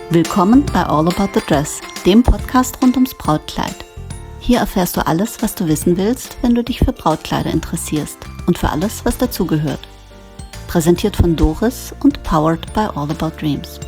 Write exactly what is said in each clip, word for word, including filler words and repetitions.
Willkommen bei All About the Dress, dem Podcast rund ums Brautkleid. Hier erfährst du alles, was du wissen willst, wenn du dich für Brautkleider interessierst und für alles, was dazugehört. Präsentiert von Doris und powered by All About Dreams.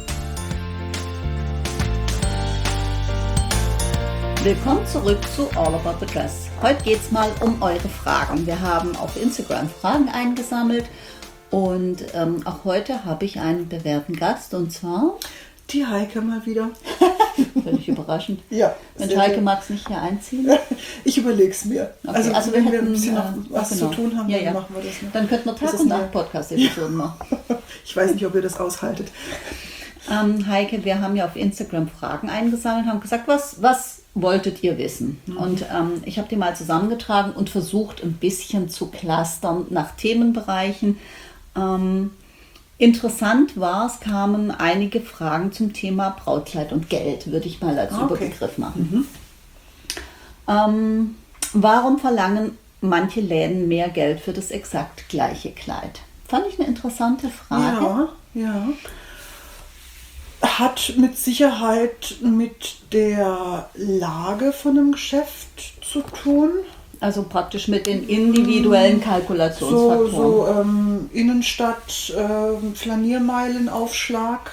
Willkommen zurück zu All About the Dress. Heute geht es mal um eure Fragen. Wir haben auf Instagram Fragen eingesammelt und ähm, auch heute habe ich einen bewährten Gast und zwar... Die Heike mal wieder. Völlig überraschend. Ja. Mensch, Heike mag es nicht hier einziehen. Ich überlege es mir. Okay, also, also wenn wir, wir hätten, ein bisschen noch äh, was genau. zu tun haben, ja, dann ja. machen wir das noch. Dann könnten wir Tag das und Nacht Podcast-Episoden machen. Ich weiß nicht, ob ihr das aushaltet. Ähm, Heike, wir haben ja auf Instagram Fragen eingesammelt, haben gesagt, was, was wolltet ihr wissen? Mhm. Und ähm, ich habe die mal zusammengetragen und versucht, ein bisschen zu clustern nach Themenbereichen. Ähm, Interessant war, es kamen einige Fragen zum Thema Brautkleid und Geld, würde ich mal als okay. Überbegriff machen. Mhm. Ähm, warum verlangen manche Läden mehr Geld für das exakt gleiche Kleid? Fand ich eine interessante Frage. Ja, ja. Hat mit Sicherheit mit der Lage von einem Geschäft zu tun. Also praktisch mit den individuellen Kalkulationsfaktoren. So, so ähm, Innenstadt, ähm, Flaniermeilenaufschlag.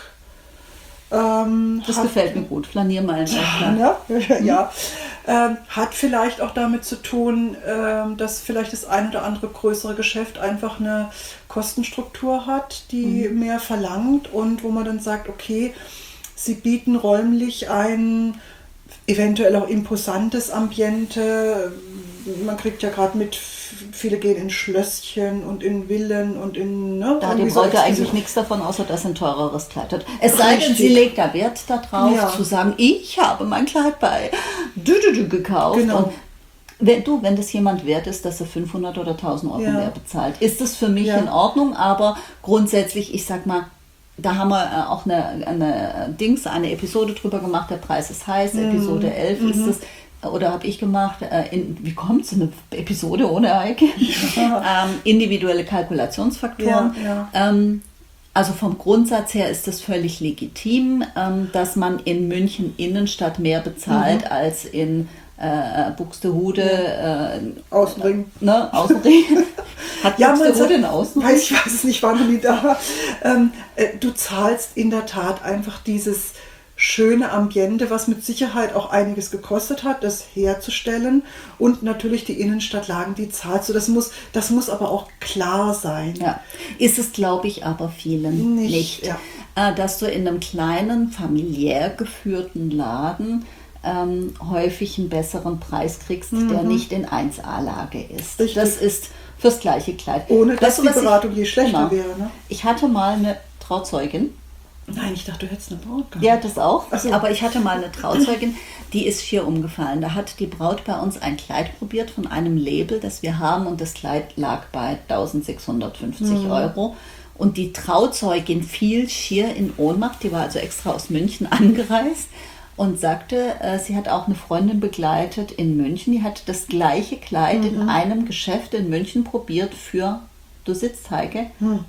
Ähm, das hat, gefällt mir gut, Flaniermeilenaufschlag. Ja, ja, ja. Ähm, hat vielleicht auch damit zu tun, ähm, dass vielleicht das ein oder andere größere Geschäft einfach eine Kostenstruktur hat, die mhm. mehr verlangt und wo man dann sagt, okay, sie bieten räumlich ein eventuell auch imposantes Ambiente. Man kriegt ja gerade mit, viele gehen in Schlösschen und in Villen und in... Ne, da hat die Braut ja eigentlich nichts davon, außer dass sie ein teureres Kleid hat. Es sei denn, sie legt da Wert darauf, ja. zu sagen, ich habe mein Kleid bei Dü-Dü-Dü gekauft. Genau. Und wenn, du, wenn das jemand wert ist, dass er fünfhundert oder tausend Euro ja. mehr bezahlt, ist das für mich ja. in Ordnung, aber grundsätzlich, ich sag mal, da haben wir auch eine, eine Dings, eine Episode drüber gemacht, der Preis ist heiß, mhm. Episode elf mhm. ist es. Oder habe ich gemacht, äh, in, wie kommt es, eine Episode ohne Heike? Ja. ähm, individuelle Kalkulationsfaktoren. Ja, ja. Ähm, also vom Grundsatz her ist das völlig legitim, ähm, dass man in München Innenstadt mehr bezahlt mhm. als in äh, Buxtehude. Ja. Äh, Außenring. Ne, Außenring. Hat ja, Buxtehude einen Außenring? Weiß, ich weiß es nicht, war noch nie da. Ähm, äh, du zahlst in der Tat einfach dieses schöne Ambiente, was mit Sicherheit auch einiges gekostet hat, das herzustellen und natürlich die Innenstadtlagen, die zahlst du. Das muss, das muss aber auch klar sein. Ja, ist es, glaube ich, aber vielen nicht, nicht. Ja. Äh, dass du in einem kleinen, familiär geführten Laden ähm, häufig einen besseren Preis kriegst, mhm. der nicht in eins A-Lage ist. Richtig. Das ist fürs gleiche Kleid. Ohne dass weißt du, die Beratung ich, je schlechter genau. wäre. Ne? Ich hatte mal eine Trauzeugin. Nein, ich dachte, du hättest eine Braut gehabt. Ja, das auch. So. Aber ich hatte mal eine Trauzeugin, die ist schier umgefallen. Da hat die Braut bei uns ein Kleid probiert von einem Label, das wir haben. Und das Kleid lag bei eintausendsechshundertfünfzig mhm. Euro. Und die Trauzeugin fiel schier in Ohnmacht. Die war also extra aus München angereist und sagte, äh, sie hat auch eine Freundin begleitet in München. Die hat das gleiche Kleid mhm. in einem Geschäft in München probiert für... Du sitzt, Heike, hm.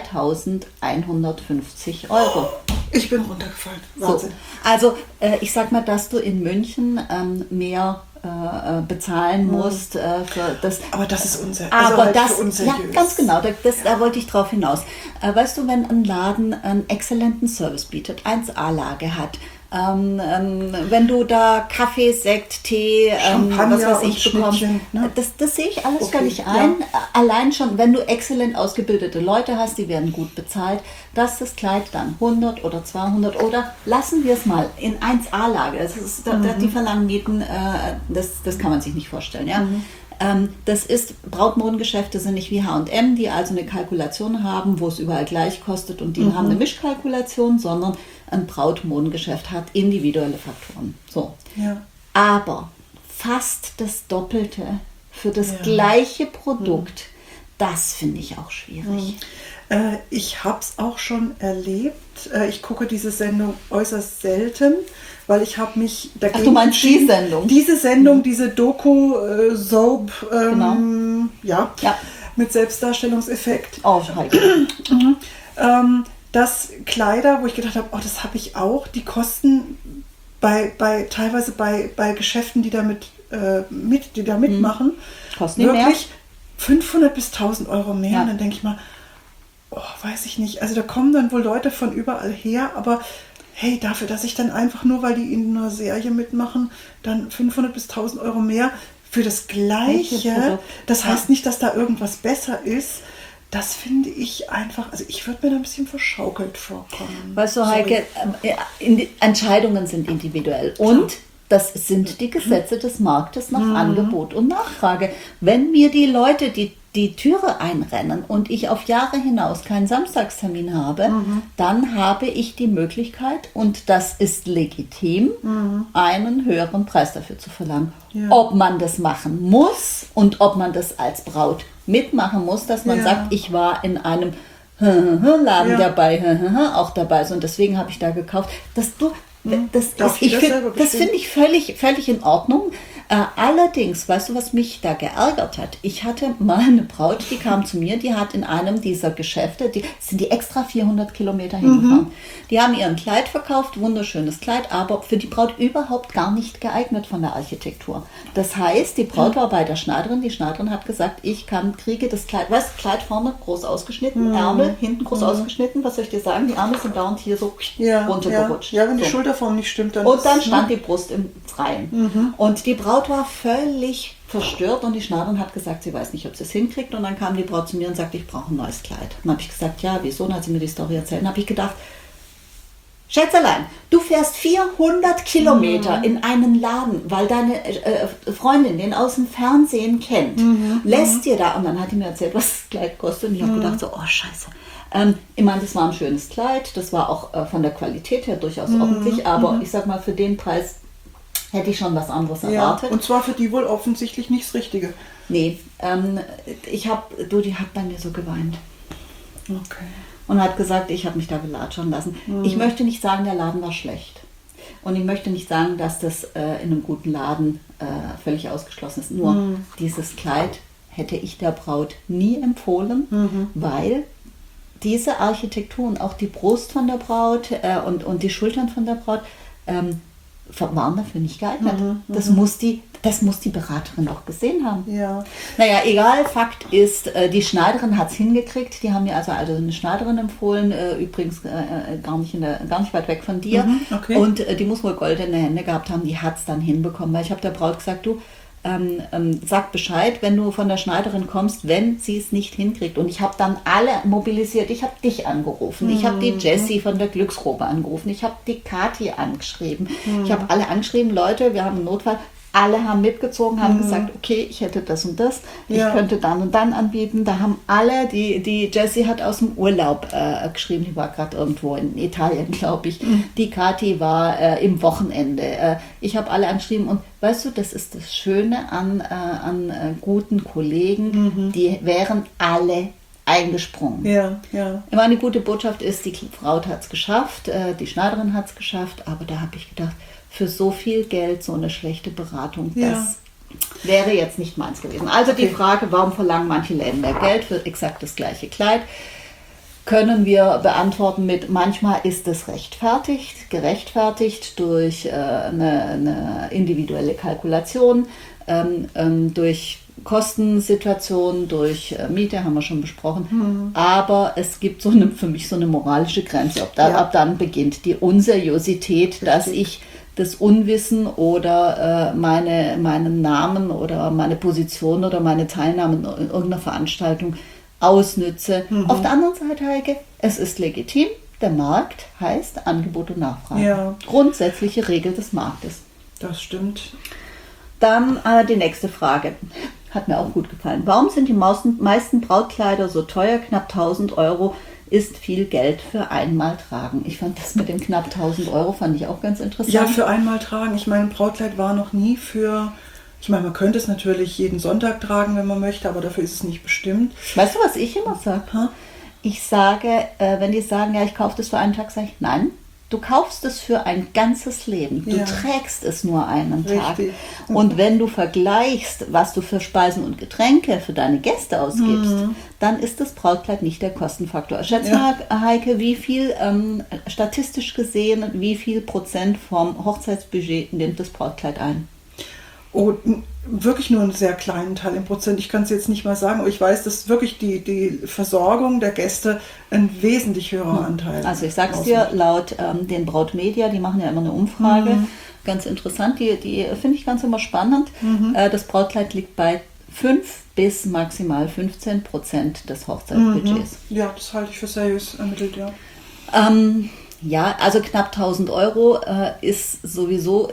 dreitausendeinhundertfünfzig Euro. Ich bin runtergefallen. Wahnsinn. So. Also äh, ich sag mal, dass du in München ähm, mehr äh, bezahlen hm. musst. Äh, für das. Aber das ist unser, aber also halt das, für unseriös. Ja, ganz genau, da, das, da wollte ich drauf hinaus. Äh, weißt du, wenn ein Laden einen exzellenten Service bietet, eins A-Lage hat, Ähm, ähm, wenn du da Kaffee, Sekt, Tee, ähm, was weiß ich bekommst, ne? das, das sehe ich alles okay, völlig ein. Ja. Allein schon, wenn du exzellent ausgebildete Leute hast, die werden gut bezahlt, dass das Kleid dann hundert oder zweihundert oder lassen wir es mal in eins A-Lage, das ist, mhm. da, die verlangen Mieten, äh, das, das kann man sich nicht vorstellen. Ja? Mhm. Ähm, das ist, Brautmodengeschäfte sind nicht wie H und M, die also eine Kalkulation haben, wo es überall gleich kostet und die mhm. haben eine Mischkalkulation, sondern ein Brautmodengeschäft hat individuelle Faktoren. So. Ja. Aber fast das Doppelte für das ja. gleiche Produkt, mhm. das finde ich auch schwierig. Mhm. Äh, ich habe es auch schon erlebt. Äh, ich gucke diese Sendung äußerst selten, weil ich habe mich dagegen... Ach, du meinst die Sendung? Diese Sendung, mhm. diese Doku-Soap, äh, ähm, genau. ja, ja, mit Selbstdarstellungseffekt. Oh, halt. mhm. ähm, dass Kleider, wo ich gedacht habe, oh, das habe ich auch, die kosten bei, bei teilweise bei, bei Geschäften, die damit äh, mit, die da mitmachen, Kosten wirklich mehr? fünfhundert bis tausend Euro mehr. Ja. Und dann denke ich mal, oh, weiß ich nicht. Also da kommen dann wohl Leute von überall her, aber hey, dafür, dass ich dann einfach nur, weil die in einer Serie mitmachen, dann fünfhundert bis tausend Euro mehr für das Gleiche, das heißt nicht, dass da irgendwas besser ist. Das finde ich einfach, also ich würde mir da ein bisschen verschaukelt vorkommen. Weißt du, Heike, äh, Entscheidungen sind individuell und das sind die Gesetze des Marktes nach mhm. Angebot und Nachfrage. Wenn mir die Leute die, die Türe einrennen und ich auf Jahre hinaus keinen Samstagstermin habe, mhm. dann habe ich die Möglichkeit, und das ist legitim, mhm. einen höheren Preis dafür zu verlangen. Ja. Ob man das machen muss und ob man das als Braut mitmachen muss, dass man ja. sagt, ich war in einem Laden ja. dabei, auch dabei ist und deswegen habe ich da gekauft. Dass du Das, ist, ich find, das finde ich völlig, völlig in Ordnung. Äh, allerdings, weißt du, was mich da geärgert hat? Ich hatte mal eine Braut, die kam zu mir, die hat in einem dieser Geschäfte, die sind die extra vierhundert Kilometer hingefahren. Mhm. Die haben ihr ein Kleid verkauft, wunderschönes Kleid, aber für die Braut überhaupt gar nicht geeignet von der Architektur. Das heißt, die Braut war bei der Schneiderin, die Schneiderin hat gesagt, ich kann, kriege das Kleid, weißt du, Kleid vorne groß ausgeschnitten, mhm. Ärmel hinten groß mhm. ausgeschnitten, was soll ich dir sagen, die Ärmel sind dauernd hier so ja, runtergerutscht. Ja, ja, wenn die so. Schulterform nicht stimmt, dann und dann stand die Brust im Freien. Mhm. Und die Braut war völlig verstört und die Schneiderin hat gesagt, sie weiß nicht, ob sie es hinkriegt. Und dann kam die Braut zu mir und sagte, ich brauche ein neues Kleid. Dann habe ich gesagt, ja, wieso? Dann hat sie mir die Story erzählt. Dann habe ich gedacht, Schätzelein, du fährst vierhundert Kilometer mhm. in einen Laden, weil deine äh, Freundin den aus dem Fernsehen kennt, mhm. lässt dir da, und dann hat die mir erzählt, was das Kleid kostet. Und ich habe mhm. gedacht, so, oh Scheiße. Ähm, ich meine, das war ein schönes Kleid, das war auch äh, von der Qualität her durchaus mhm. ordentlich, aber mhm. ich sag mal, für den Preis hätte ich schon was anderes erwartet. Ja, und zwar für die wohl offensichtlich nicht das Richtige. Nee, ähm, ich habe, du, die hat bei mir so geweint. Okay. Und hat gesagt, ich habe mich da belatschern lassen. Mhm. Ich möchte nicht sagen, der Laden war schlecht. Und ich möchte nicht sagen, dass das äh, in einem guten Laden äh, völlig ausgeschlossen ist. Nur mhm. dieses Kleid hätte ich der Braut nie empfohlen, mhm. weil diese Architektur und auch die Brust von der Braut äh, und, und die Schultern von der Braut ähm, waren dafür nicht geeignet. Mhm, das, muss die, das muss die Beraterin auch gesehen haben. Ja. Naja, egal, Fakt ist, äh, die Schneiderin hat es hingekriegt. Die haben mir also, also eine Schneiderin empfohlen, äh, übrigens äh, gar, nicht in der, gar nicht weit weg von dir. Mhm, okay. Und äh, die muss wohl goldene Hände gehabt haben, die hat es dann hinbekommen. Weil ich habe der Braut gesagt, du, Ähm, ähm, sag Bescheid, wenn du von der Schneiderin kommst, wenn sie es nicht hinkriegt. Und ich habe dann alle mobilisiert. Ich habe dich angerufen, mhm. ich habe die Jessie von der Glücksrobe angerufen, ich habe die Kathi angeschrieben, mhm. ich habe alle angeschrieben, Leute, wir haben einen Notfall. Alle haben mitgezogen, haben mhm. gesagt, okay, ich hätte das und das, ja. ich könnte dann und dann anbieten. Da haben alle, die, die Jessie hat aus dem Urlaub äh, geschrieben, die war gerade irgendwo in Italien, glaube ich. Mhm. Die Kathi war äh, im Wochenende. Äh, ich habe alle angeschrieben und weißt du, das ist das Schöne an, äh, an äh, guten Kollegen, mhm. die wären alle eingesprungen. Ja, ja. Ich meine, die gute Botschaft ist, die Braut hat es geschafft, äh, die Schneiderin hat es geschafft, aber da habe ich gedacht, für so viel Geld so eine schlechte Beratung, ja. das wäre jetzt nicht meins gewesen. Also okay. Die Frage, warum verlangen manche Läden mehr Geld für exakt das gleiche Kleid, können wir beantworten mit, manchmal ist es rechtfertigt, gerechtfertigt durch äh, eine, eine individuelle Kalkulation, ähm, ähm, durch Kostensituationen, durch äh, Miete, haben wir schon besprochen, mhm. aber es gibt so eine, für mich so eine moralische Grenze, ob da, ja. ab dann beginnt die Unseriosität, Richtig. dass ich das Unwissen oder äh, meine, meinen Namen oder meine Position oder meine Teilnahme in irgendeiner Veranstaltung ausnütze. Mhm. Auf der anderen Seite, Heike, es ist legitim, der Markt heißt Angebot und Nachfrage. Ja. Grundsätzliche Regel des Marktes. Das stimmt. Dann äh, die nächste Frage. Hat mir auch gut gefallen. Warum sind die meisten Brautkleider so teuer? Knapp tausend Euro ist viel Geld für einmal tragen. Ich fand das mit den knapp tausend Euro fand ich auch ganz interessant. Ja, für einmal tragen. Ich meine, ein Brautkleid war noch nie für... Ich meine, man könnte es natürlich jeden Sonntag tragen, wenn man möchte, aber dafür ist es nicht bestimmt. Weißt du, was ich immer sage? Ich sage, äh, wenn die sagen, ja, ich kaufe das für einen Tag, sage ich, nein, Du kaufst es für ein ganzes Leben. Du ja. trägst es nur einen Tag. Richtig. Und wenn du vergleichst, was du für Speisen und Getränke für deine Gäste ausgibst, mhm. dann ist das Brautkleid nicht der Kostenfaktor. Schätz ja. mal, Heike, wie viel, ähm, statistisch gesehen, wie viel Prozent vom Hochzeitsbudget nimmt das Brautkleid ein? Oh, wirklich nur einen sehr kleinen Teil im Prozent. Ich kann es jetzt nicht mal sagen, aber ich weiß, dass wirklich die, die Versorgung der Gäste ein wesentlich höherer Anteil. Also ich sag's dir, laut ähm, den Brautmedia, die machen ja immer eine Umfrage, mhm. ganz interessant, die, die finde ich ganz immer spannend. Mhm. Äh, das Brautkleid liegt bei fünf bis maximal fünfzehn Prozent des Hochzeitsbudgets. Mhm. Ja, das halte ich für seriös ermittelt, ja. Ähm, Ja, also knapp tausend Euro äh, ist sowieso,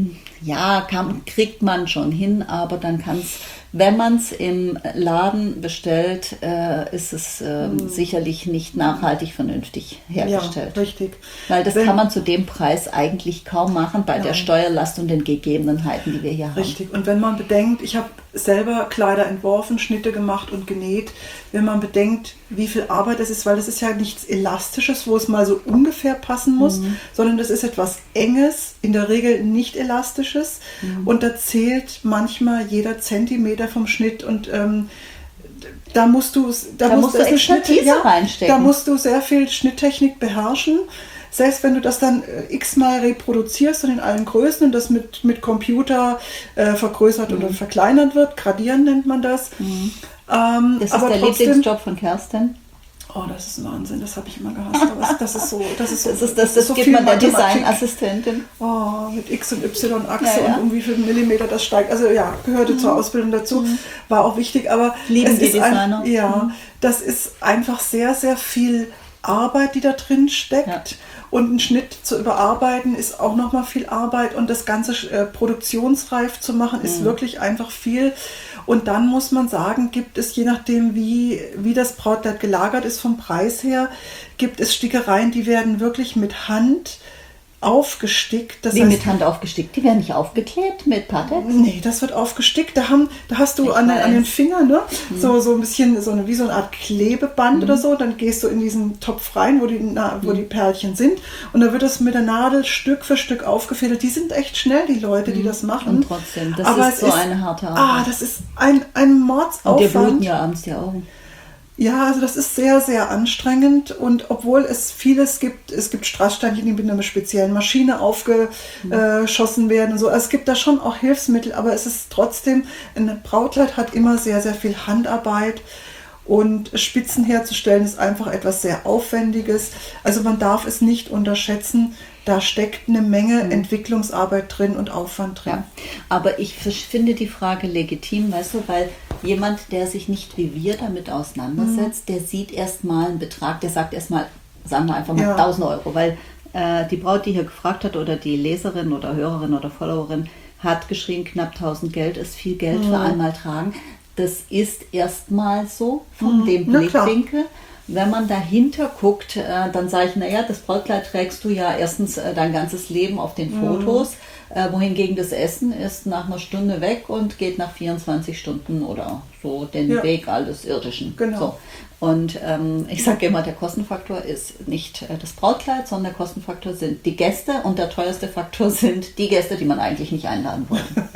ja, kann, kriegt man schon hin, aber dann kann es, wenn man es im Laden bestellt, äh, ist es äh, mhm. sicherlich nicht nachhaltig vernünftig hergestellt. Ja, richtig. Weil das wenn, kann man zu dem Preis eigentlich kaum machen bei ja. der Steuerlast und den Gegebenheiten, die wir hier haben. Richtig. Und wenn man bedenkt, ich habe selber Kleider entworfen, Schnitte gemacht und genäht, wenn man bedenkt, wie viel Arbeit das ist, weil das ist ja nichts Elastisches, wo es mal so ungefähr passen muss, mhm. sondern das ist etwas Enges, in der Regel nicht Elastisches mhm. und da zählt manchmal jeder Zentimeter vom Schnitt und ähm, da musst du da, da musst, musst du Expertise ja, reinstecken. Da musst du sehr viel Schnitttechnik beherrschen. Selbst wenn du das dann äh, x-mal reproduzierst und in allen Größen und das mit, mit Computer äh, vergrößert mhm. oder verkleinert wird, gradieren nennt man das. Mhm. Ähm, das ist aber der trotzdem, Lieblingsjob von Kerstin. Oh, das ist ein Wahnsinn, das habe ich immer gehasst. Aber das ist so, das ist so, das, ist, das, das, das so gibt man der Designassistentin. Oh, mit X- und Y-Achse ja, ja. und um wie viel Millimeter das steigt. Also ja, gehörte mhm. zur Ausbildung dazu, mhm. war auch wichtig. Aber lieben es die ist Designer. Ein, ja, mhm. das ist einfach sehr, sehr viel Arbeit, die da drin steckt. Ja. Und einen Schnitt zu überarbeiten ist auch nochmal viel Arbeit und das Ganze äh, produktionsreif zu machen ist mhm. wirklich einfach viel. Und dann muss man sagen, gibt es, je nachdem wie, wie das Brautkleid gelagert ist vom Preis her, gibt es Stickereien, die werden wirklich mit Hand aufgestickt. Das Wie heißt, mit Hand aufgestickt? Die werden nicht aufgeklebt mit Patex? Nee, das wird aufgestickt. Da, haben, da hast du an, an den Fingern ne, mhm. so, so ein bisschen, so eine, wie so eine Art Klebeband mhm. oder so. Dann gehst du in diesen Topf rein, wo die, na, wo mhm. die Perlchen sind. Und da wird das mit der Nadel Stück für Stück aufgefädelt. Die sind echt schnell, die Leute, die das machen. Und trotzdem, das Aber ist so ist, eine harte Arbeit. Ah, das ist ein, ein Mordsaufwand. Und dir bluten ja abends die Augen. Ja, also das ist sehr, sehr anstrengend und obwohl es vieles gibt, es gibt Strasssteinchen, die mit einer speziellen Maschine aufgeschossen werden und so. Also es gibt da schon auch Hilfsmittel, aber es ist trotzdem, ein Brautkleid hat immer sehr, sehr viel Handarbeit und Spitzen herzustellen ist einfach etwas sehr Aufwendiges. Also man darf es nicht unterschätzen. Da steckt eine Menge mhm. Entwicklungsarbeit drin und Aufwand drin. Ja, aber ich finde die Frage legitim, weißt du, weil jemand, der sich nicht wie wir damit auseinandersetzt, mhm. der sieht erstmal einen Betrag, der sagt erstmal, sagen wir einfach mal ja. tausend Euro, weil äh, die Braut, die hier gefragt hat oder die Leserin oder Hörerin oder Followerin hat geschrieben, knapp tausend Geld ist viel Geld mhm. für einmal tragen. Das ist erstmal so von mhm. dem Blickwinkel. Wenn man dahinter guckt, äh, dann sage ich, naja, das Brautkleid trägst du ja erstens äh, dein ganzes Leben auf den Fotos, mhm. äh, wohingegen das Essen ist nach einer Stunde weg und geht nach vierundzwanzig Stunden oder so den ja. Weg alles Irdischen. Genau. So. Und ähm, ich sage immer, der Kostenfaktor ist nicht äh, das Brautkleid, sondern der Kostenfaktor sind die Gäste und der teuerste Faktor sind die Gäste, die man eigentlich nicht einladen wollte.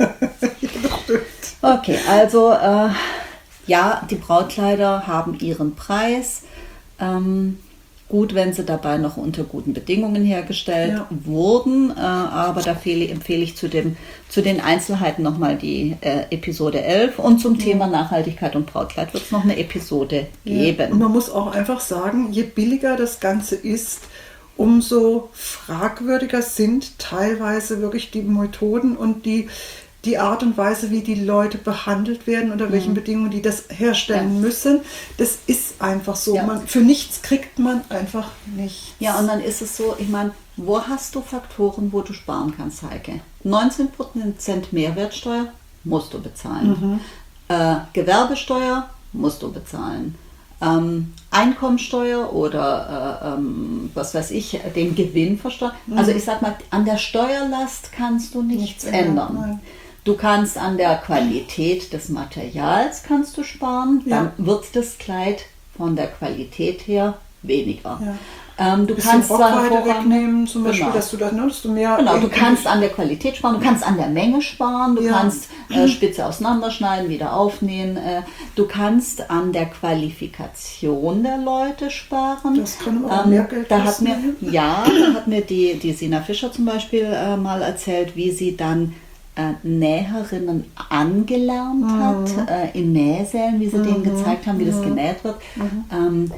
Okay, also äh, ja, die Brautkleider haben ihren Preis. Ähm, gut, wenn sie dabei noch unter guten Bedingungen hergestellt ja. wurden, äh, aber da fehle, empfehle ich zu, dem, zu den Einzelheiten nochmal die äh, Episode elf und zum ja. Thema Nachhaltigkeit und Brautkleid wird es noch eine Episode geben. Ja. Und man muss auch einfach sagen, je billiger das Ganze ist, umso fragwürdiger sind teilweise wirklich die Methoden und die die Art und Weise, wie die Leute behandelt werden, unter welchen mhm. Bedingungen die das herstellen ja. müssen, das ist einfach so. Ja. Man, für nichts kriegt man einfach nichts. Ja, und dann ist es so, ich meine, wo hast du Faktoren, wo du sparen kannst, Heike? neunzehn Prozent Mehrwertsteuer musst du bezahlen. Mhm. Äh, Gewerbesteuer musst du bezahlen. Ähm, Einkommensteuer oder äh, ähm, was weiß ich, den Gewinn versteuern. Mhm. Also ich sag mal, an der Steuerlast kannst du nichts, nichts ändern. Nein. Du kannst an der Qualität des Materials kannst du sparen, dann ja. wird das Kleid von der Qualität her weniger. Ähm, du kannst zwar wegnehmen, zum Beispiel, genau. dass du das, ne, dass du mehr... Genau, du kannst an der Qualität sparen, du kannst an der Menge sparen, du ja. kannst äh, Spitze auseinanderschneiden, wieder aufnähen, äh, du kannst an der Qualifikation der Leute sparen. Das kann aber auch ähm, mehr Geld da hat mir, Ja, da hat mir die, die Sina Fischer zum Beispiel äh, mal erzählt, wie sie dann äh, Näherinnen angelernt mhm. hat, äh, in Nähsälen, wie sie mhm. denen gezeigt haben, wie mhm. das genäht wird. Mhm. Ähm,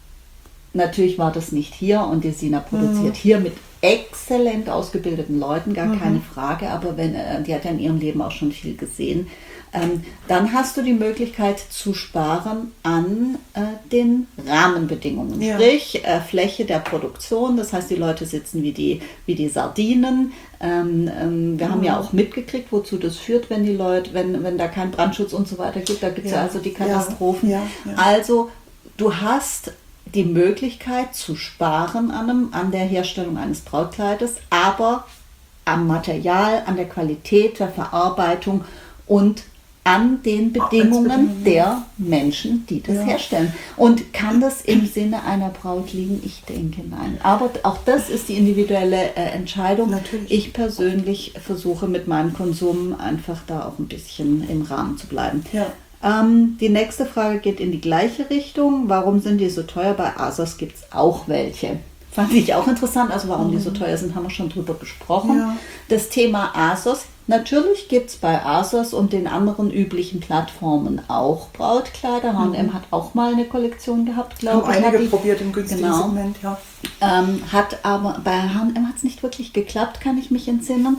Natürlich war das nicht hier und die Sina produziert mhm. hier mit exzellent ausgebildeten Leuten, gar mhm. keine Frage, aber wenn, die hat ja in ihrem Leben auch schon viel gesehen. Ähm, dann hast du die Möglichkeit zu sparen an äh, den Rahmenbedingungen, ja. sprich äh, Fläche der Produktion, das heißt die Leute sitzen wie die, wie die Sardinen. Ähm, ähm, wir mhm. haben ja auch mitgekriegt, wozu das führt, wenn die Leute, wenn, wenn da kein Brandschutz und so weiter gibt, da gibt es ja. ja also die Katastrophen. Ja. Ja. Ja. Also du hast die Möglichkeit zu sparen an, einem, an der Herstellung eines Brautkleides, aber am Material, an der Qualität der Verarbeitung und an den Bedingungen der Menschen, die das ja. herstellen. Und kann das im Sinne einer Braut liegen? Ich denke nein. Aber auch das ist die individuelle äh, Entscheidung. Natürlich. Ich persönlich versuche mit meinem Konsum einfach da auch ein bisschen im Rahmen zu bleiben. Ja. Ähm, die nächste Frage geht in die gleiche Richtung. Warum sind die so teuer? Bei ASOS gibt es auch welche. Fand ich auch interessant. Also warum mhm. die so teuer sind, haben wir schon drüber gesprochen. Ja. Das Thema ASOS. Natürlich gibt es bei ASOS und den anderen üblichen Plattformen auch Brautkleider. H und M mhm. hat auch mal eine Kollektion gehabt, glaube ich. Haben einige die, probiert im günstigen genau, Segment, ja. Ähm, hat aber bei H und M hat es nicht wirklich geklappt, kann ich mich entsinnen.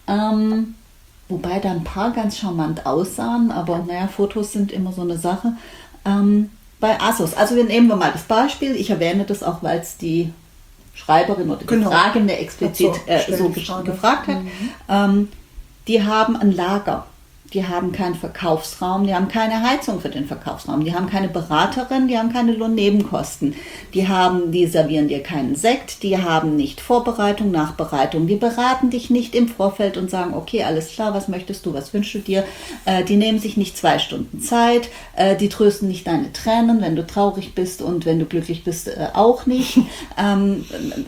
Ähm, Wobei da ein paar ganz charmant aussahen, aber naja, Fotos sind immer so eine Sache. Ähm, bei ASOS, also wir nehmen wir mal das Beispiel, ich erwähne das auch, weil es die Schreiberin oder die genau. Fragende explizit so, äh, so gefragt hat. Mhm. Ähm, die haben ein Lager. Die haben keinen Verkaufsraum, die haben keine Heizung für den Verkaufsraum, die haben keine Beraterin, die haben keine Lohnnebenkosten, die haben, die servieren dir keinen Sekt, die haben nicht Vorbereitung, Nachbereitung, die beraten dich nicht im Vorfeld und sagen, okay, alles klar, was möchtest du, was wünschst du dir, äh, die nehmen sich nicht zwei Stunden Zeit, äh, die trösten nicht deine Tränen, wenn du traurig bist und wenn du glücklich bist, äh, auch nicht. ähm,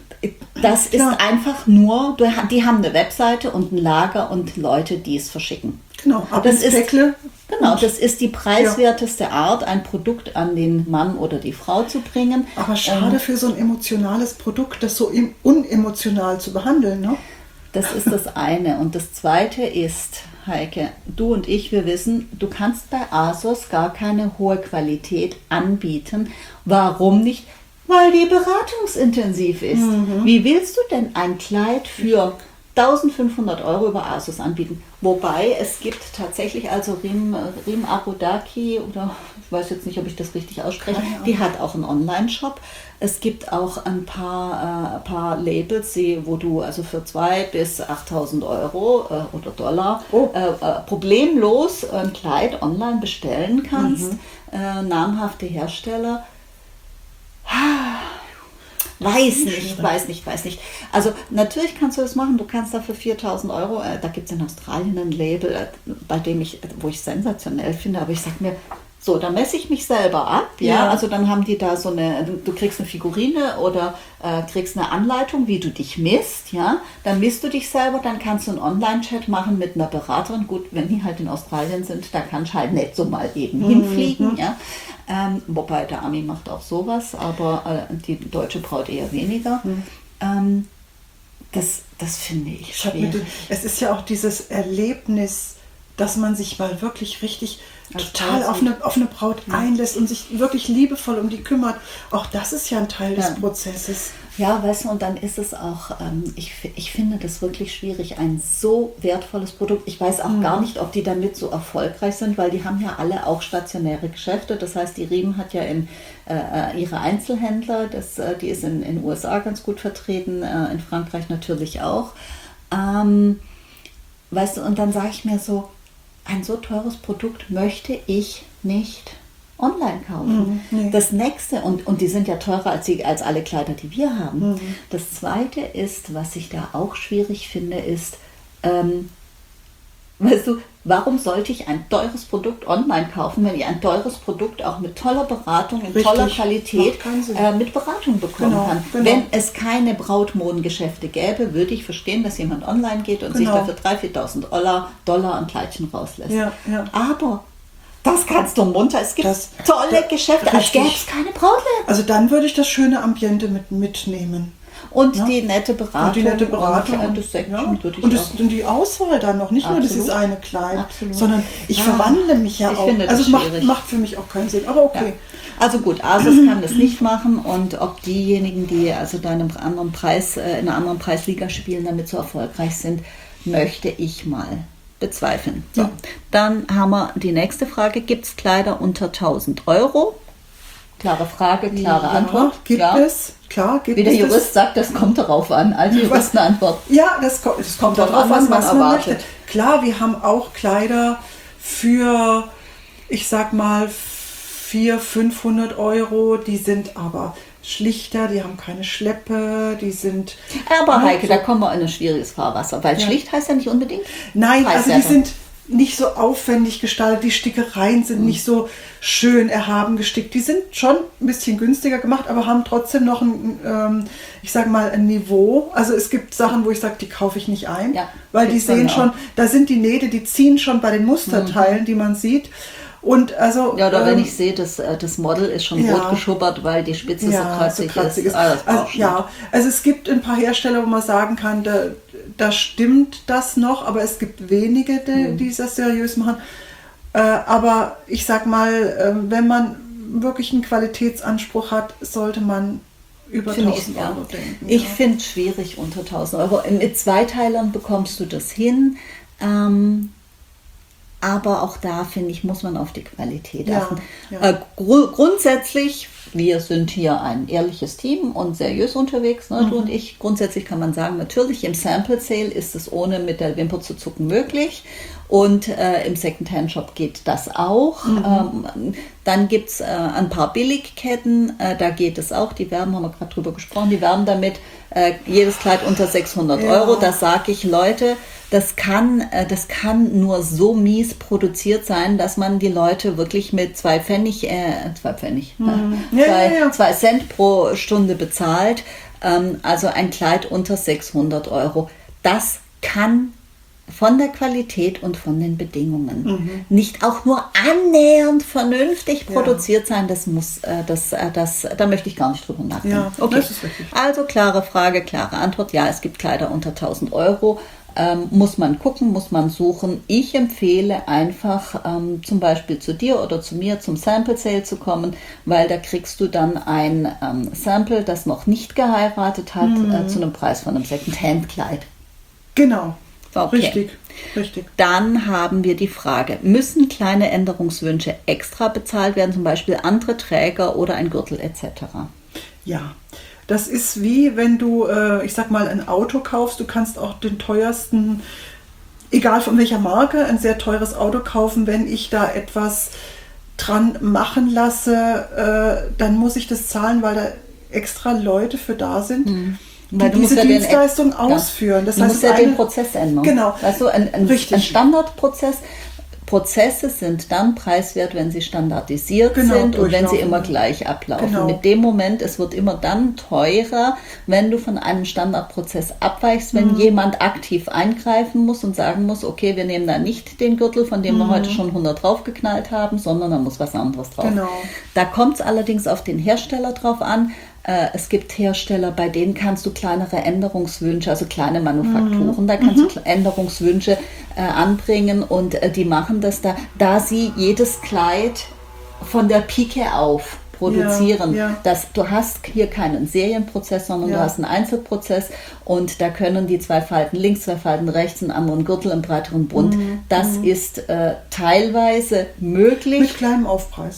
das ist ja. einfach nur, die haben eine Webseite und ein Lager und Leute, die es verschicken. Genau, aber das ist, genau, das ist die preiswerteste ja. Art, ein Produkt an den Mann oder die Frau zu bringen. Aber schade ähm, für so ein emotionales Produkt, das so unemotional zu behandeln, ne? Das ist das eine. Und das zweite ist, Heike, du und ich, wir wissen, du kannst bei ASOS gar keine hohe Qualität anbieten. Warum nicht? Weil die beratungsintensiv ist. Mhm. Wie willst du denn ein Kleid für eintausendfünfhundert Euro über ASOS anbieten? Wobei es gibt tatsächlich, also Rim, Rim Arodaki, oder ich weiß jetzt nicht, ob ich das richtig ausspreche, die hat auch einen Online-Shop. Es gibt auch ein paar, äh, paar Labels, die, wo du also für zweitausend bis achttausend Euro äh, oder Dollar oh. äh, äh, problemlos ein Kleid online bestellen kannst. Mhm. Äh, namhafte Hersteller. Weiß nicht, weiß nicht, weiß nicht. Also natürlich kannst du das machen, du kannst dafür viertausend Euro, äh, da gibt es in Australien ein Label, äh, bei dem ich, wo ich sensationell finde, aber ich sag mir, so, da messe ich mich selber ab, ja? ja, also dann haben die da so eine, du kriegst eine Figurine oder äh, kriegst eine Anleitung, wie du dich misst, ja, dann misst du dich selber, dann kannst du einen Online-Chat machen mit einer Beraterin, gut, wenn die halt in Australien sind, da kannst du halt nicht so mal eben mhm. hinfliegen, ja, ähm, wobei der Ami macht auch sowas, aber äh, die deutsche Braut eher weniger, mhm. ähm, das, das finde ich schwierig. Es ist ja auch dieses Erlebnis, dass man sich mal wirklich richtig total auf eine, auf eine Braut ja. einlässt und sich wirklich liebevoll um die kümmert. Auch das ist ja ein Teil ja. des Prozesses. Ja, weißt du, und dann ist es auch, ähm, ich, ich finde das wirklich schwierig, ein so wertvolles Produkt. Ich weiß auch mhm. gar nicht, ob die damit so erfolgreich sind, weil die haben ja alle auch stationäre Geschäfte. Das heißt, die Riemen hat ja in, äh, ihre Einzelhändler, das, äh, die ist in den U S A ganz gut vertreten, äh, in Frankreich natürlich auch. Ähm, weißt du, und dann sage ich mir so, ein so teures Produkt möchte ich nicht online kaufen. Mhm, nee. Das nächste, und, und die sind ja teurer als, die, als alle Kleider, die wir haben. Mhm. Das zweite ist, was ich da auch schwierig finde, ist, ähm, Weißt du, warum sollte ich ein teures Produkt online kaufen, wenn ich ein teures Produkt auch mit toller Beratung, in Richtig. toller Qualität äh, mit Beratung bekommen genau, kann? Genau. Wenn es keine Brautmodengeschäfte gäbe, würde ich verstehen, dass jemand online geht und genau. sich dafür dreitausend, viertausend Dollar, Dollar ein Kleidchen rauslässt. Ja, ja. Aber das kannst du munter. Es gibt das, tolle das, Geschäfte, als gäbe es keine Brautläden. Also dann würde ich das schöne Ambiente mit, mitnehmen. Und ja. die nette Beratung. Und die nette Beratung. Und, das Section, ja. würde ich und, das, und die Auswahl dann noch. Nicht Absolut. nur dieses eine Kleid, Absolut. sondern ich ja. verwandle mich ja ich auch. Finde das also es macht, macht für mich auch keinen Sinn. Aber okay. Ja. Also gut, Asus kann das nicht machen. Und ob diejenigen, die also da in einem anderen Preis, in einer anderen Preisliga spielen, damit so erfolgreich sind, möchte ich mal bezweifeln. So. Ja. Dann haben wir die nächste Frage. Gibt es Kleider unter tausend Euro? Klare Frage, klare ja, Antwort. Gibt klar. es, klar, gibt Wie der es Jurist das? sagt, das kommt darauf an. Also Juristenantwort. Ja, das kommt, das kommt darauf an, was man, was man erwartet. Möchte. Klar, wir haben auch Kleider für, ich sag mal, vierhundert, fünfhundert Euro. Die sind aber schlichter, die haben keine Schleppe, die sind... Aber Heike, so. da kommen wir in ein schwieriges Fahrwasser, weil ja. schlicht heißt ja nicht unbedingt Nein, also die sind nicht so aufwendig gestaltet, die Stickereien sind mhm. nicht so schön erhaben gestickt. Die sind schon ein bisschen günstiger gemacht, aber haben trotzdem noch ein, ähm, ich sage mal, ein Niveau. Also es gibt Sachen, wo ich sage, die kaufe ich nicht ein, ja, weil die sehen schon, da sind die Nähte, die ziehen schon bei den Musterteilen, mhm. die man sieht. Und also, ja, oder ähm, wenn ich sehe, dass das Model ist schon ja, rot geschubbert, weil die Spitze ja, so kratzig, so kratzig ist. ist. Also, also, ja, also es gibt ein paar Hersteller, wo man sagen kann, da, da stimmt das noch, aber es gibt wenige, die, mhm. die das seriös machen. Äh, aber ich sag mal, äh, wenn man wirklich einen Qualitätsanspruch hat, sollte man über find tausend ich, Euro ja. denken. Ich ja. finde es schwierig unter tausend Euro. Mit Zweiteilern bekommst du das hin. Ähm, Aber auch da, finde ich, muss man auf die Qualität ja, achten. Ja. Äh, gru- grundsätzlich, wir sind hier ein ehrliches Team und seriös unterwegs, ne, mhm. du und ich. Grundsätzlich kann man sagen, natürlich im Sample Sale ist es ohne mit der Wimper zu zucken möglich. Und äh, im Secondhand-Shop geht das auch. Mhm. Ähm, dann gibt es äh, ein paar Billigketten, äh, da geht es auch. Die werben, haben wir gerade drüber gesprochen, die werben damit äh, jedes Kleid unter sechshundert ja. Euro. Da sage ich, Leute, das kann, äh, das kann nur so mies produziert sein, dass man die Leute wirklich mit zwei Pfennig, äh, zwei Pfennig, mhm. äh, ja, zwei, ja, ja. zwei Cent pro Stunde bezahlt. Ähm, also ein Kleid unter sechshundert Euro. Das kann von der Qualität und von den Bedingungen mhm. nicht auch nur annähernd vernünftig produziert ja. sein. Das muss, äh, das, äh, das, da möchte ich gar nicht drüber nachdenken. Ja, okay. Das ist richtig. Also klare Frage, klare Antwort. Ja, es gibt Kleider unter tausend Euro. Ähm, muss man gucken, muss man suchen. Ich empfehle einfach ähm, zum Beispiel zu dir oder zu mir zum Sample Sale zu kommen, weil da kriegst du dann ein ähm, Sample, das noch nicht geheiratet hat, mhm. äh, zu einem Preis von einem Second-Hand-Kleid. Genau. Okay. Richtig, richtig. Dann haben wir die Frage, müssen kleine Änderungswünsche extra bezahlt werden, zum Beispiel andere Träger oder ein Gürtel et cetera? Ja, das ist wie wenn du, äh, ich sag mal, ein Auto kaufst, du kannst auch den teuersten, egal von welcher Marke, ein sehr teures Auto kaufen. Wenn ich da etwas dran machen lasse, äh, dann muss ich das zahlen, weil da extra Leute für da sind. Hm. Die diese ja Dienstleistung den, ausführen. Das du heißt, musst ja eine, den Prozess ändern. Genau. Weißt du, ein, ein, ein Standardprozess. Prozesse sind dann preiswert, wenn sie standardisiert genau, sind und wenn sie immer gleich ablaufen. Genau. Mit dem Moment, es wird immer dann teurer, wenn du von einem Standardprozess abweichst, wenn mhm. jemand aktiv eingreifen muss und sagen muss, okay, wir nehmen da nicht den Gürtel, von dem mhm. wir heute schon hundert draufgeknallt haben, sondern da muss was anderes drauf. Genau. Da kommt es allerdings auf den Hersteller drauf an. Es gibt Hersteller, bei denen kannst du kleinere Änderungswünsche, also kleine Manufakturen, mhm. da kannst mhm. du Änderungswünsche äh, anbringen und äh, die machen das da, da sie jedes Kleid von der Pike auf produzieren. Ja, ja. Das, du hast hier keinen Serienprozess, sondern ja. du hast einen Einzelprozess und da können die zwei Falten links, zwei Falten rechts, einen anderen Gürtel im breiteren Bund. Mhm. Das mhm. ist äh, teilweise möglich. Mit kleinem Aufpreis.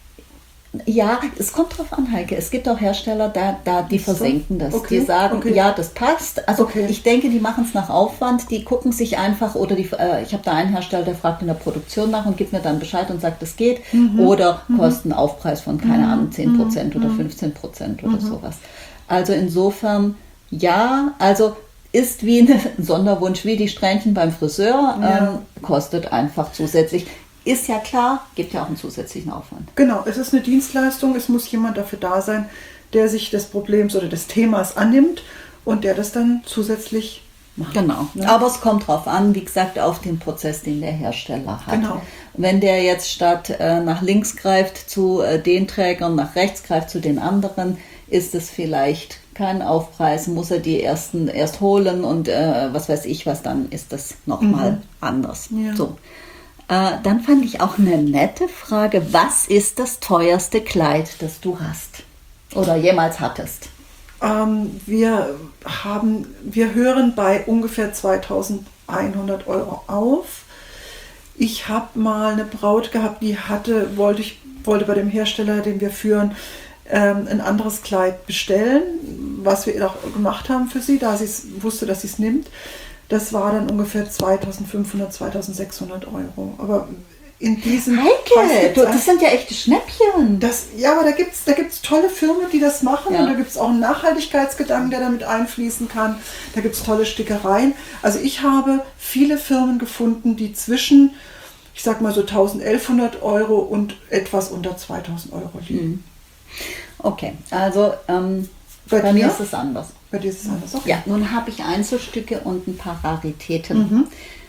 Ja, es kommt drauf an, Heike. Es gibt auch Hersteller, da, da die so? versenken das. Okay. Die sagen, okay. ja, das passt. Also okay. ich denke, die machen es nach Aufwand. Die gucken sich einfach, oder die, äh, ich habe da einen Hersteller, der fragt in der Produktion nach und gibt mir dann Bescheid und sagt, das geht. Mhm. Oder mhm. kostet einen Aufpreis von, keine mhm. Ahnung, zehn Prozent mhm. oder fünfzehn Prozent oder mhm. sowas. Also insofern, ja, also ist wie ein Sonderwunsch, wie die Strähnchen beim Friseur, Ja. ähm, kostet einfach zusätzlich. Ist ja klar, gibt ja auch einen zusätzlichen Aufwand. Genau, es ist eine Dienstleistung, es muss jemand dafür da sein, der sich des Problems oder des Themas annimmt und der das dann zusätzlich macht. Genau, Ne? aber es kommt drauf an, wie gesagt, auf den Prozess, den der Hersteller hat. Genau. Wenn der jetzt statt äh, nach links greift zu äh, den Trägern, nach rechts greift zu den anderen, ist es vielleicht kein Aufpreis, muss er die ersten erst holen und äh, was weiß ich was, dann ist das nochmal Mhm. anders. Ja. So. Äh, dann fand ich auch eine nette Frage, was ist das teuerste Kleid, das du hast oder jemals hattest? Ähm, wir haben, wir hören bei ungefähr zweitausendeinhundert Euro auf. Ich habe mal eine Braut gehabt, die hatte, wollte ich, wollte bei dem Hersteller, den wir führen, ähm, ein anderes Kleid bestellen, was wir auch gemacht haben für sie, da sie es wusste, dass sie es nimmt. Das war dann ungefähr zweitausendfünfhundert, zweitausendsechshundert Euro. Aber in diesem Preis Heike, gibt's du, ein- das sind ja echte Schnäppchen. das, ja, aber da gibt es da gibt's tolle Firmen, die das machen. Ja. Und da gibt es auch einen Nachhaltigkeitsgedanken, der damit einfließen kann. Da gibt es tolle Stickereien. Also ich habe viele Firmen gefunden, die zwischen, ich sag mal so elfhundert Euro und etwas unter zweitausend Euro liegen. Okay, also ähm, Bei bei mir dir? ist es anders. Bei dir ist es anders. Okay. Ja, nun habe ich Einzelstücke und ein paar Raritäten. Mhm.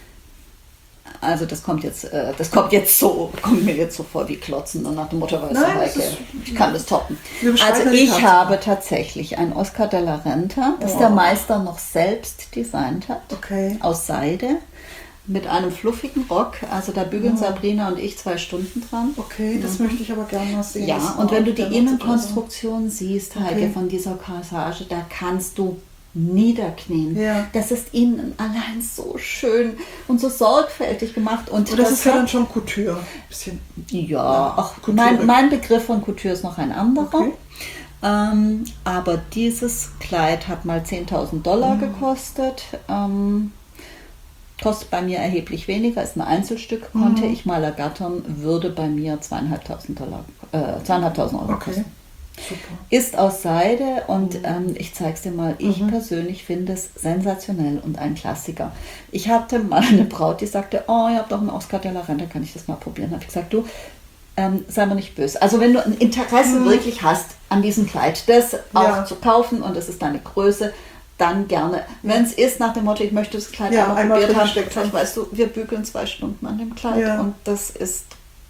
Also das kommt jetzt, äh, das kommt jetzt so, kommt mir jetzt so vor wie Klotzen und nach dem Motto, weißt du, Nein, das Heike, ist- ich kann das toppen. Wir beschreiben Also ja die ich Tatsache. habe tatsächlich ein Oscar de la Renta, das Oh. der Meister noch selbst designt hat, Okay. aus Seide, mit einem fluffigen Rock. Also da bügeln Sabrina und ich zwei Stunden dran. Okay, das möchte ich aber gerne mal sehen. Ja, Das und wenn du war die der noch Innenkonstruktion siehst, Heike, Okay. von dieser Corsage, da kannst du niederknien. Ja. Das ist innen allein so schön und so sorgfältig gemacht. Und Und das, ist ja hat- dann schon Couture. Bisschen. ja, ach, Couture. mein, mein Begriff von Couture ist noch ein anderer. Okay. Ähm, aber dieses Kleid hat mal zehntausend Dollar Mhm. gekostet. Ähm, kostet bei mir erheblich weniger, ist ein Einzelstück, konnte Mhm. ich mal ergattern, würde bei mir zweieinhalbtausend Dollar, äh, zweieinhalbtausend Euro Okay. kosten. Super. Ist aus Seide und ähm, ich zeige es dir mal, ich Mhm. persönlich finde es sensationell und ein Klassiker. Ich hatte mal eine Braut, die sagte, oh, ihr habt doch einen Oscar de la Renta, kann ich das mal probieren? Habe ich gesagt, du, ähm, sei mal nicht böse. Also wenn du ein Interesse Mhm. wirklich hast an diesem Kleid, das auch Ja. zu kaufen und es ist deine Größe, dann gerne. Wenn es ist nach dem Motto, ich möchte das Kleid Ja, einmal einmal probiert drin haben, gesteckt sag ich, weißt du, wir bügeln zwei Stunden an dem Kleid Ja. und das ist,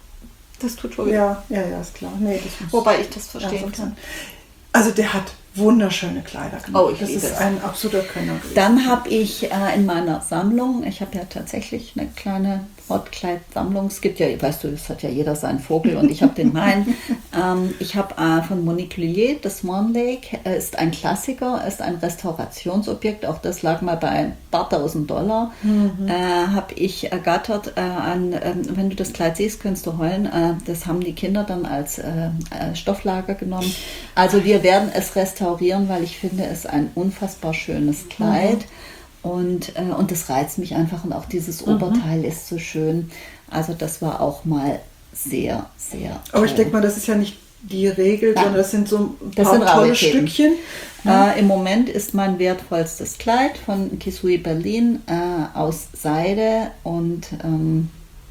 das tut schon weh. Ja, ja, ja, ist klar. Nee, das muss Wobei ich das ja, verstehen sonst- kann. Also der hat wunderschöne Kleider gemacht. Oh, ich das liebe ist es. ein absoluter Könner. gewesen. Dann habe ich äh, in meiner Sammlung, ich habe ja tatsächlich eine kleine Brautkleidsammlung. Es gibt ja, weißt du, es hat ja jeder seinen Vogel und ich habe den meinen. ähm, ich habe äh, von Monique Lullier, das Swan Lake, äh, ist ein Klassiker, ist ein Restaurationsobjekt. Auch das lag mal bei ein paar tausend Dollar. Mhm. Äh, habe ich ergattert äh, an, äh, wenn du das Kleid siehst, kannst du heulen. Äh, das haben die Kinder dann als äh, äh, Stofflager genommen. Also wir werden es restaurieren, weil ich finde es ein unfassbar schönes Kleid. Mhm. Und, äh, und das reizt mich einfach und auch dieses Mhm. Oberteil ist so schön. Also das war auch mal sehr, sehr Aber ich toll. denke mal, das ist ja nicht die Regel, Nein. sondern das sind so ein Das paar sind tolle Raritäten. Stückchen. Äh, Im Moment ist mein wertvollstes Kleid von Kisui Berlin äh, aus Seide und ähm,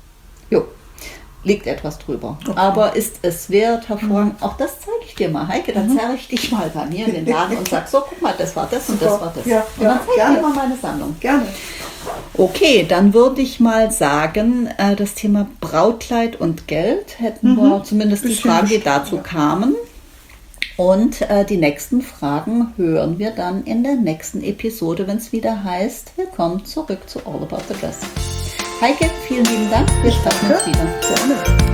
jo, liegt etwas drüber. Okay. Aber ist es wert, hervorragend. Auch das zeige ich dir mal, Heike. Dann zerre ich dich mal bei mir in den Laden und sag, so, guck mal, das war das und das Super. war das. Ja, und ja, dann zeige ich gerne. dir mal meine Sammlung. Gerne. Okay, dann würde ich mal sagen, äh, das Thema Brautkleid und Geld hätten Mhm. wir zumindest die Bisschen Fragen, die bestimmt, dazu ja. kamen. Und äh, die nächsten Fragen hören wir dann in der nächsten Episode, wenn es wieder heißt, willkommen zurück zu All About the Dress. Heike, vielen lieben Dank. Wir sprechen uns wieder. Gerne.